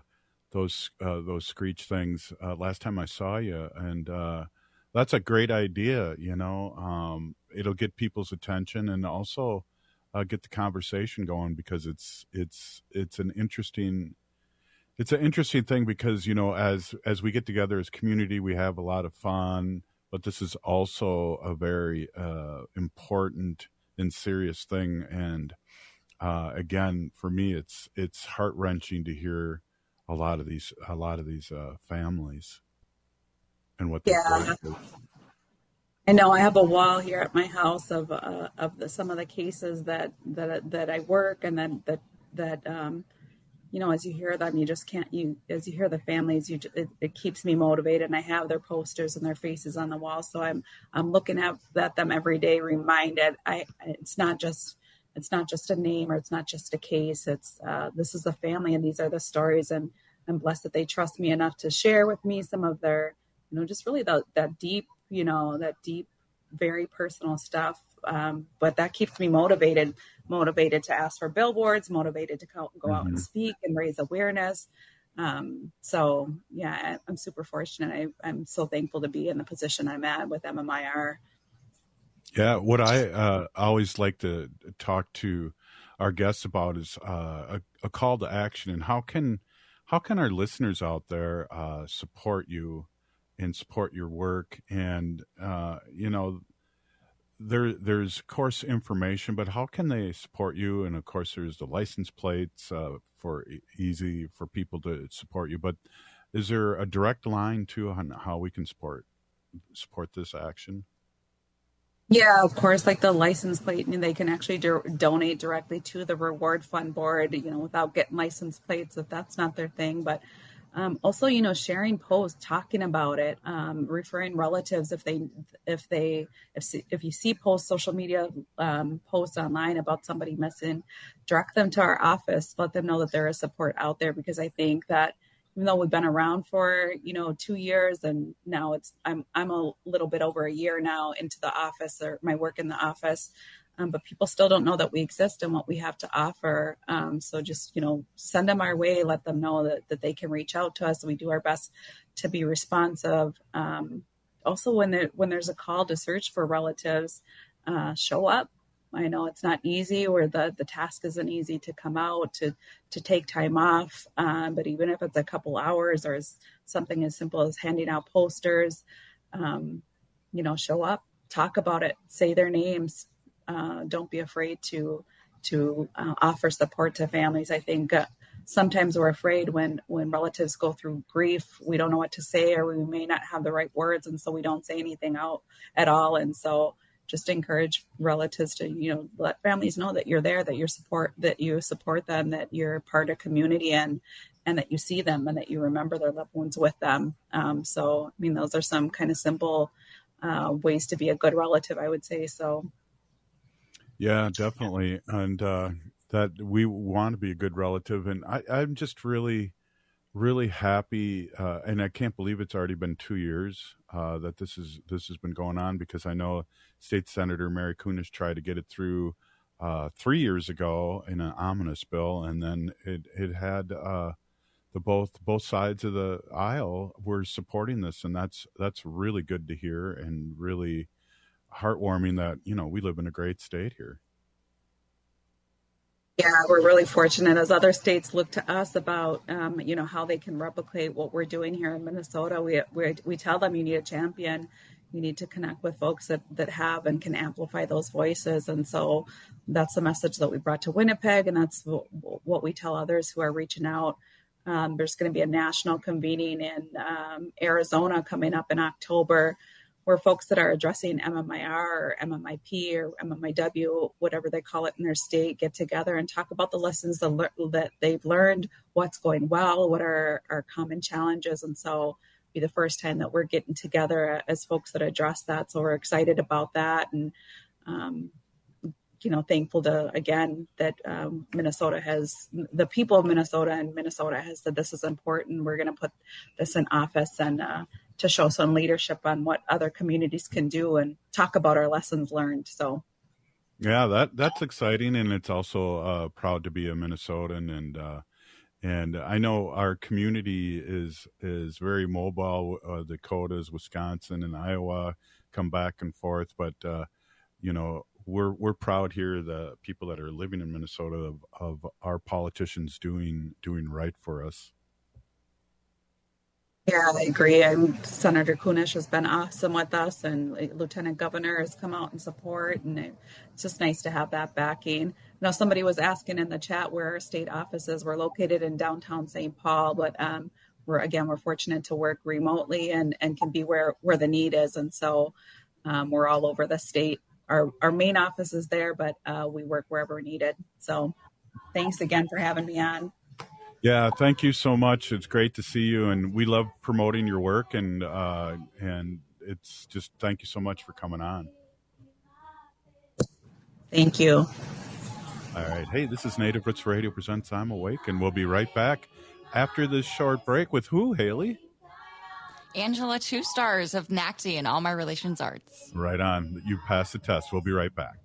screech things last time I saw you, and that's a great idea. It'll get people's attention and also get the conversation going, because it's an interesting thing, because as we get together as community, we have a lot of fun, but this is also a very important and serious thing. And again, for me, it's heart-wrenching to hear a lot of these families and what they're going through. I know I have a wall here at my house of some of the cases that I work, and then that as you hear them, you just can't. As you hear the families, it keeps me motivated. And I have their posters and their faces on the wall, so I'm looking at them every day, reminded. It's not just a name, or it's not just a case. It's this is a family, and these are the stories. And I'm blessed that they trust me enough to share with me some of their, just really that deep, very personal stuff. But that keeps me motivated to ask for billboards, motivated to go out and speak and raise awareness. So yeah, I'm super fortunate. I'm so thankful to be in the position I'm at with MMIR. Yeah, what I always like to talk to our guests about is a call to action, and how can our listeners out there support you and support your work? And there's of course information, but how can they support you? And of course, there's the license plates for easy for people to support you. But is there a direct line to how we can support this action? Yeah, of course, like the license plate, and they can actually donate directly to the Reward Fund Board, without getting license plates if that's not their thing. But also, sharing posts, talking about it, referring relatives if you see posts, social media posts online about somebody missing, direct them to our office, let them know that there is support out there, because I think that even though we've been around for, 2 years, and now I'm a little bit over a year now into the office, or my work in the office, but people still don't know that we exist and what we have to offer. So just, send them our way, let them know that they can reach out to us. We do our best to be responsive. Also, when there's a call to search for relatives, show up. I know it's not easy, or the task isn't easy to come out, to take time off. But even if it's a couple hours or something as simple as handing out posters, show up, talk about it, say their names. Don't be afraid to offer support to families. I think sometimes we're afraid when relatives go through grief, we don't know what to say, or we may not have the right words, and so we don't say anything out at all. And so just encourage relatives to, let families know that you're there, that you support them, that you're part of community, and that you see them and that you remember their loved ones with them. Those are some kind of simple ways to be a good relative, I would say. So. Yeah, definitely. And that we want to be a good relative. And I'm just really, really happy. And I can't believe it's already been 2 years that this has been going on, because I know State Senator Mary Kunesh tried to get it through 3 years ago in an omnibus bill. And then it had both sides of the aisle were supporting this. And that's really good to hear, and really heartwarming that, we live in a great state here. Yeah, we're really fortunate as other states look to us about, how they can replicate what we're doing here in Minnesota. We tell them you need a champion. You need to connect with folks that have and can amplify those voices. And so that's the message that we brought to Winnipeg. And that's what we tell others who are reaching out. There's going to be a national convening in Arizona coming up in October, where folks that are addressing MMIR or MMIP or MMIW, whatever they call it in their state, get together and talk about the lessons that they've learned, what's going well, what are our common challenges. And so it'll be the first time that we're getting together as folks that address that. So we're excited about that. And, thankful to, again, that Minnesota has, the people of Minnesota and Minnesota has said this is important. We're going to put this in office and to show some leadership on what other communities can do and talk about our lessons learned. So, yeah, that's exciting, and it's also proud to be a Minnesotan, and I know our community is very mobile. Dakotas, Wisconsin, and Iowa come back and forth, but we're proud here, the people that are living in Minnesota, of our politicians doing right for us. Yeah, I agree. And Senator Kunesh has been awesome with us, and Lieutenant Governor has come out in support, and it's just nice to have that backing. Somebody was asking in the chat where our state offices were located in downtown St. Paul, but we're fortunate to work remotely and can be where the need is. And so we're all over the state. Our main office is there, but we work wherever needed. So thanks again for having me on. Yeah, thank you so much. It's great to see you, and we love promoting your work, and it's just, thank you so much for coming on. Thank you. All right. Hey, this is Native Roots Radio presents I'm Awake, and we'll be right back after this short break with who, Haley? Angela 2 Stars of NACTE and All My Relations Arts. Right on. You passed the test. We'll be right back.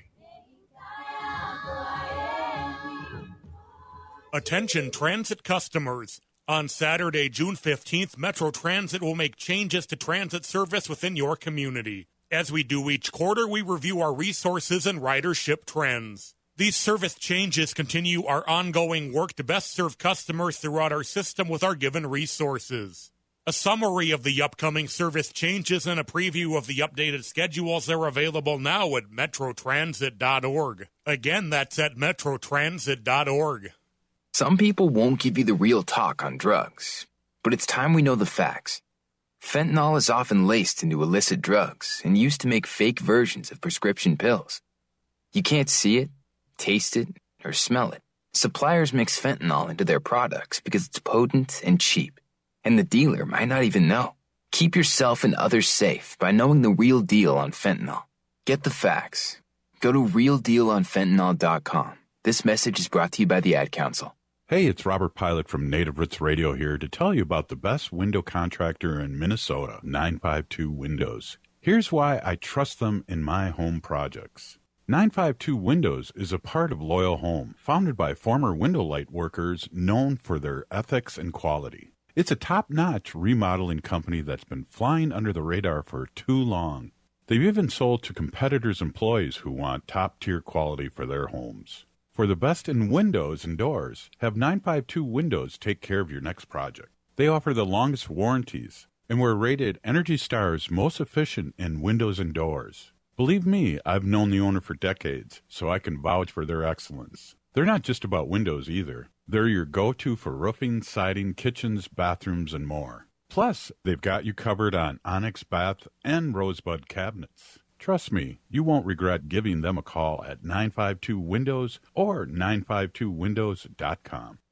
Attention transit customers. On Saturday, June 15th, Metro Transit will make changes to transit service within your community. As we do each quarter, we review our resources and ridership trends. These service changes continue our ongoing work to best serve customers throughout our system with our given resources. A summary of the upcoming service changes and a preview of the updated schedules are available now at metrotransit.org. Again, that's at metrotransit.org. Some people won't give you the real talk on drugs, but it's time we know the facts. Fentanyl is often laced into illicit drugs and used to make fake versions of prescription pills. You can't see it, taste it, or smell it. Suppliers mix fentanyl into their products because it's potent and cheap, and the dealer might not even know. Keep yourself and others safe by knowing the real deal on fentanyl. Get the facts. Go to realdealonfentanyl.com. This message is brought to you by the Ad Council. Hey, it's Robert Pilot from Native Roots Radio here to tell you about the best window contractor in Minnesota, 952 Windows. Here's why I trust them in my home projects. 952 Windows is a part of Loyal Home, founded by former window light workers known for their ethics and quality. It's a top-notch remodeling company that's been flying under the radar for too long. They've even sold to competitors' employees who want top-tier quality for their homes. For the best in windows and doors, have 952 Windows take care of your next project. They offer the longest warranties and were rated Energy Star's most efficient in windows and doors. Believe me, I've known the owner for decades, so I can vouch for their excellence. They're not just about windows either. They're your go-to for roofing, siding, kitchens, bathrooms, and more. Plus, they've got you covered on Onyx bath and Rosebud cabinets. Trust me, you won't regret giving them a call at 952 Windows or 952windows.com.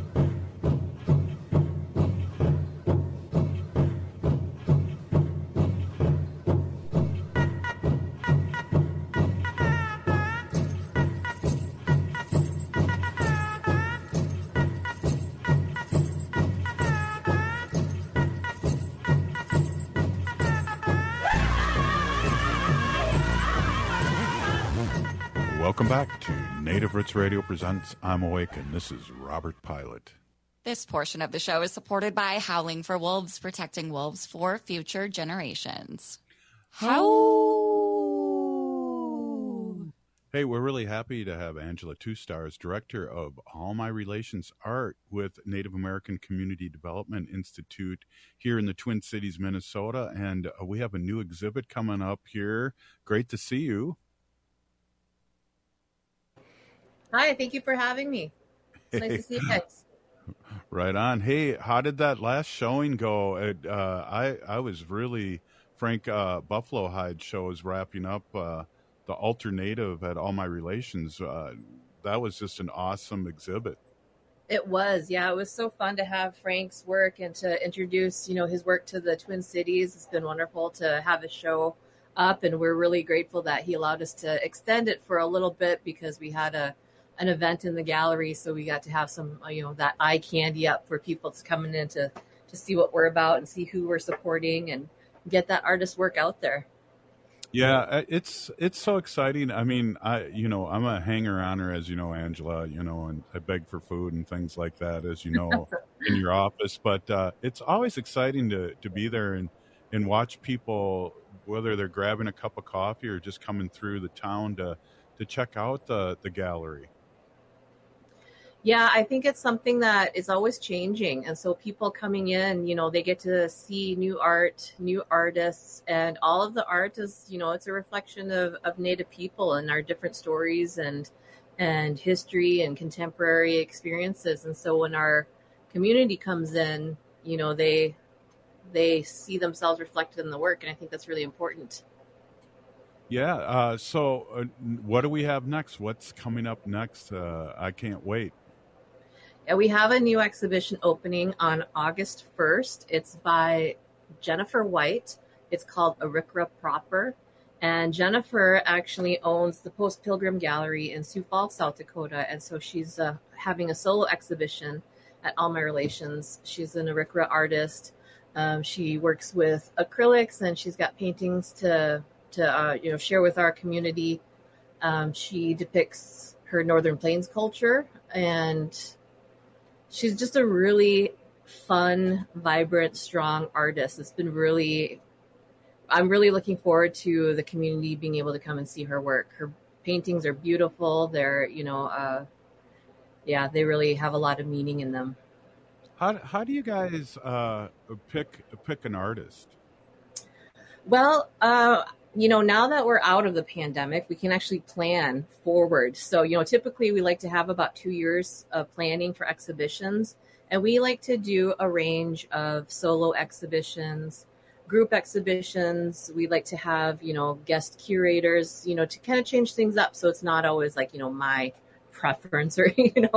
Welcome back to Native Roots Radio presents I'm Awake, and this is Robert Pilot. This portion of the show is supported by Howling for Wolves, protecting wolves for future generations. Hey, we're really happy to have Angela Two Stars, Director of All My Relations Art with Native American Community Development Institute here in the Twin Cities, Minnesota. And we have a new exhibit coming up here. Great to see you. Hi, thank you for having me. It's nice to see you guys. Right on. Hey, how did that last showing go? I was really, Frank Buffalo Hide show is wrapping up. The Alternative at All My Relations. That was just an awesome exhibit. It was, yeah. It was so fun to have Frank's work and to introduce, his work to the Twin Cities. It's been wonderful to have his show up, and we're really grateful that he allowed us to extend it for a little bit because we had an event in the gallery, so we got to have some, that eye candy up for people to come in to see what we're about and see who we're supporting and get that artist work out there. Yeah, it's so exciting. I mean, I'm a hanger-oner, as you know, Angela, and I beg for food and things like that, as you know, in your office. But it's always exciting to be there and watch people, whether they're grabbing a cup of coffee or just coming through the town to check out the gallery. Yeah, I think it's something that is always changing. And so people coming in, they get to see new art, new artists, and all of the art is, it's a reflection of Native people and our different stories and history and contemporary experiences. And so when our community comes in, they see themselves reflected in the work. And I think that's really important. Yeah. So what do we have next? What's coming up next? I can't wait. Yeah, we have a new exhibition opening on August 1st. It's by Jennifer White. It's called Arikara Proper. And Jennifer actually owns the Post Pilgrim Gallery in Sioux Falls, South Dakota. And so she's having a solo exhibition at All My Relations. She's an Arikara artist. She works with acrylics, and she's got paintings to share with our community. She depicts her Northern Plains culture, and she's just a really fun, vibrant, strong artist. I'm really looking forward to the community being able to come and see her work. Her paintings are beautiful. They're, they really have a lot of meaning in them. How do you guys pick an artist? Well, now that we're out of the pandemic, we can actually plan forward. So, typically we like to have about 2 years of planning for exhibitions. And we like to do a range of solo exhibitions, group exhibitions. We like to have, guest curators, to kind of change things up. So it's not always like, my preference or,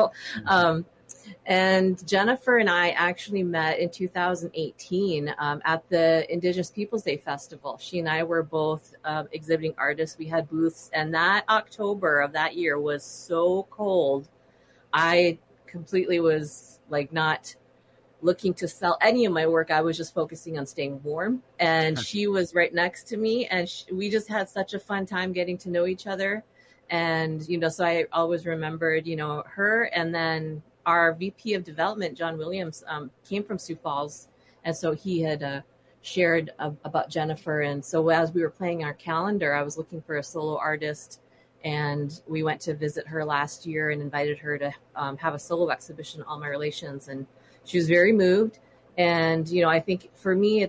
And Jennifer and I actually met in 2018 at the Indigenous Peoples Day Festival. She and I were both exhibiting artists. We had booths, and that October of that year was so cold. I completely was not looking to sell any of my work. I was just focusing on staying warm. And she was right next to me, and we just had such a fun time getting to know each other. And, so I always remembered, her. And then our VP of development, John Williams, came from Sioux Falls. And so he had shared about Jennifer. And so as we were playing our calendar, I was looking for a solo artist. And we went to visit her last year and invited her to have a solo exhibition, All My Relations. And she was very moved. And, I think for me,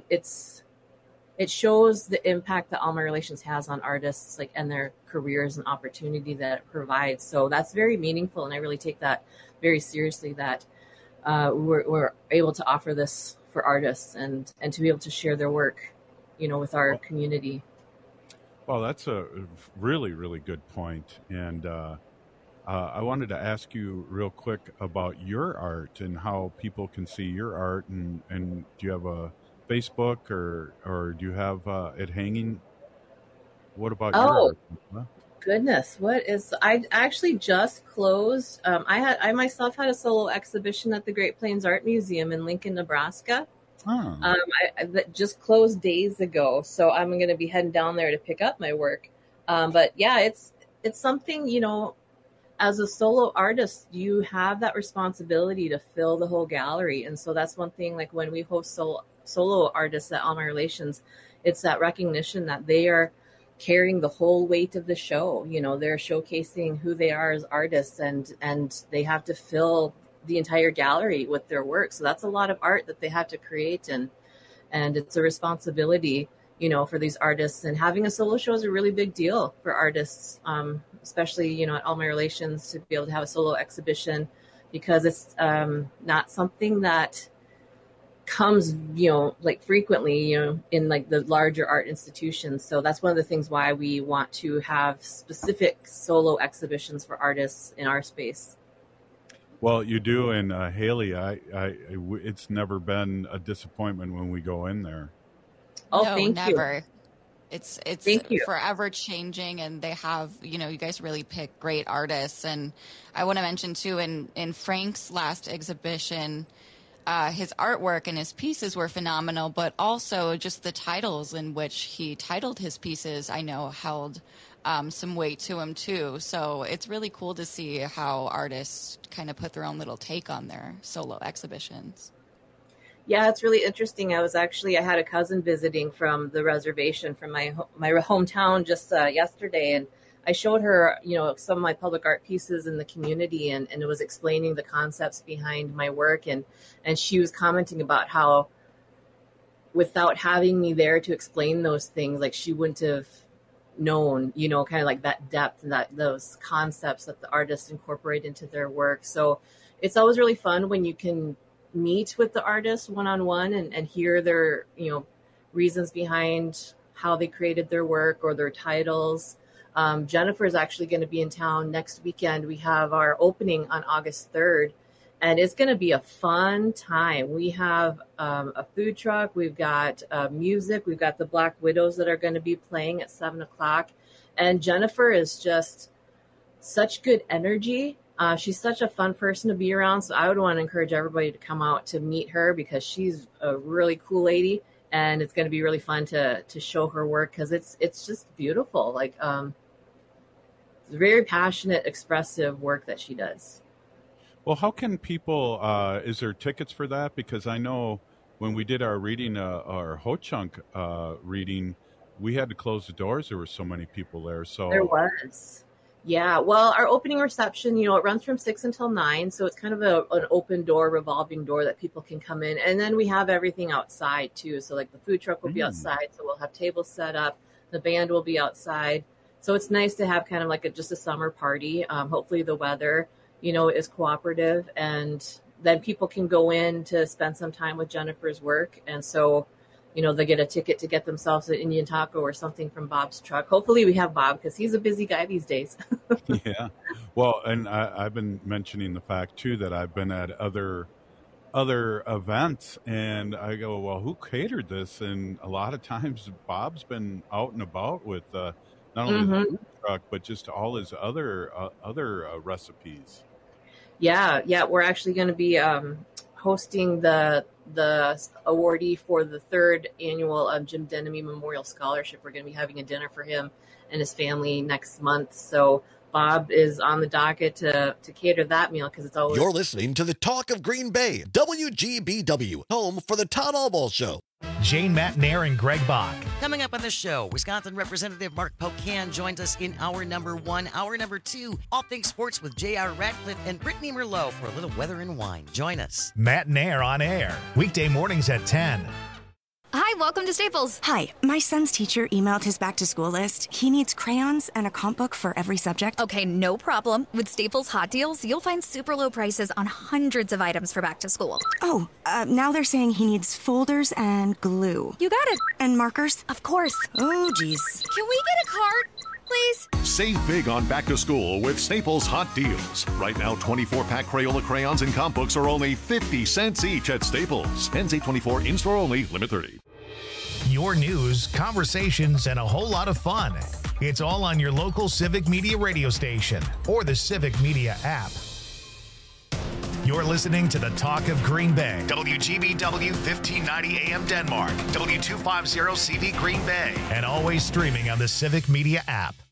it shows the impact that All My Relations has on artists, and their careers and opportunity that it provides. So that's very meaningful. And I really take that very seriously, that we're able to offer this for artists and to be able to share their work, with our community. Well, that's a really, really good point. And I wanted to ask you real quick about your art and how people can see your art. And do you have a Facebook or do you have it hanging? What about your art? Huh? Goodness, I actually just closed. I myself had a solo exhibition at the Great Plains Art Museum in Lincoln, Nebraska. Oh. I that just closed days ago, so I'm going to be heading down there to pick up my work. But yeah, it's something, as a solo artist, you have that responsibility to fill the whole gallery. And so that's one thing, when we host solo artists at All My Relations, it's that recognition that they are carrying the whole weight of the show. They're showcasing who they are as artists, and they have to fill the entire gallery with their work. So that's a lot of art that they have to create, and it's a responsibility, for these artists. And having a solo show is a really big deal for artists, especially, at All My Relations, to be able to have a solo exhibition, because it's not something that comes, frequently, in the larger art institutions. So that's one of the things why we want to have specific solo exhibitions for artists in our space. Well, you do, and Haley, it's never been a disappointment when we go in there. Oh, no, thank never. you. It's Thank you. forever changing, and they have, you guys really pick great artists. And I want to mention too, in Frank's last exhibition, his artwork and his pieces were phenomenal, but also just the titles in which he titled his pieces, I know, held some weight to him too. So it's really cool to see how artists kind of put their own little take on their solo exhibitions. Yeah, it's really interesting. I had a cousin visiting from the reservation from my hometown just yesterday, and I showed her, some of my public art pieces in the community, and it was explaining the concepts behind my work, and she was commenting about how without having me there to explain those things, she wouldn't have known, kind of that depth and those concepts that the artists incorporate into their work. So it's always really fun when you can meet with the artists one-on-one and hear their, reasons behind how they created their work or their titles. Jennifer is actually going to be in town next weekend. We have our opening on August 3rd, and it's going to be a fun time. We have a food truck. We've got music. We've got the Black Widows that are going to be playing at 7:00. And Jennifer is just such good energy. She's such a fun person to be around. So I would want to encourage everybody to come out to meet her, because she's a really cool lady, and it's going to be really fun to show her work, because it's just beautiful. Very passionate, expressive work that she does. Well, how can people, is there tickets for that? Because I know when we did our reading, our Ho Chunk reading, we had to close the doors. There were so many people there. So there was. Yeah. Well, our opening reception, it runs from 6 until 9. So it's kind of an open door, revolving door that people can come in. And then we have everything outside too. So the food truck will be outside. So we'll have tables set up. The band will be outside. So it's nice to have kind of just a summer party. Hopefully the weather, is cooperative, and then people can go in to spend some time with Jennifer's work. And so, they get a ticket to get themselves an Indian taco or something from Bob's truck. Hopefully we have Bob, because he's a busy guy these days. Yeah. Well, and I've been mentioning the fact too that I've been at other events, and I go, well, who catered this? And a lot of times Bob's been out and about with not only the food truck, but just all his other recipes. Yeah. We're actually going to be hosting the awardee for the 3rd annual Jim Denemy Memorial Scholarship. We're going to be having a dinner for him and his family next month. So Bob is on the docket to cater that meal because it's always... You're listening to the Talk of Green Bay, WGBW, home for the Todd Allball Show. Jane Matnair and Greg Bach. Coming up on the show, Wisconsin Representative Mark Pocan joins us in hour number 1. Hour number 2, all things sports with J.R. Radcliffe and Brittany Merlot for a little weather and wine. Join us. Matnair on air, weekday mornings at 10. Hi, welcome to Staples. Hi, my son's teacher emailed his back-to-school list. He needs crayons and a comp book for every subject. Okay, no problem. With Staples Hot Deals, you'll find super low prices on hundreds of items for back to school. Oh, now they're saying he needs folders and glue. You got it. And markers? Of course. Oh, geez. Can we get a card, please? Save big on back to school with Staples Hot Deals. Right now, 24-pack Crayola crayons and comp books are only 50 cents each at Staples. Ends 8/24, in-store only, limit 30. Your news, conversations, and a whole lot of fun. It's all on your local Civic Media radio station or the Civic Media app. You're listening to the Talk of Green Bay. WGBW 1590 AM Denmark. W250 CV Green Bay. And always streaming on the Civic Media app.